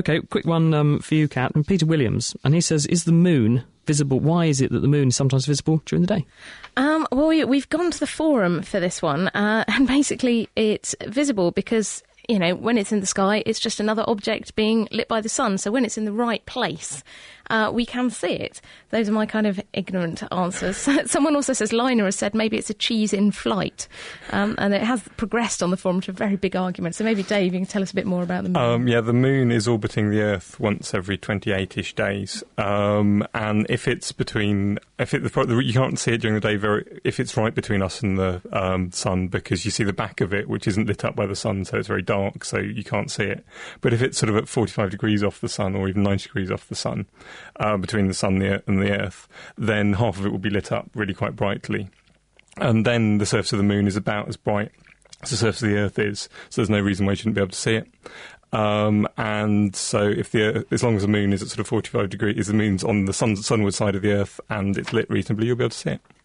OK, quick one for you, Kat, and Peter Williams. And he says, is the moon visible? Why is it that the moon is sometimes visible during the day? Well, we've gone to the forum for this one, and basically it's visible because, you know, when it's in the sky, it's just another object being lit by the sun. So when it's in the right place, we can see it. Those are my kind of ignorant answers. Someone also says, Liner has said maybe it's a cheese in flight. And it has progressed on the forum to a very big argument. So maybe, Dave, you can tell us a bit more about the moon. Yeah, the moon is orbiting the Earth once every 28-ish days. And if it's between... you can't see it during the day if it's right between us and the sun, because you see the back of it, which isn't lit up by the sun, so it's very dark, so you can't see it. But if it's sort of at 45 degrees off the sun, or even 90 degrees off the sun, between the sun and the Earth, then half of it will be lit up really quite brightly. And then the surface of the moon is about as bright as the surface of the Earth is, so there's no reason why you shouldn't be able to see it. And so as long as the moon is at sort of 45 degrees, the moon's on the sunward side of the Earth and it's lit reasonably, you'll be able to see it.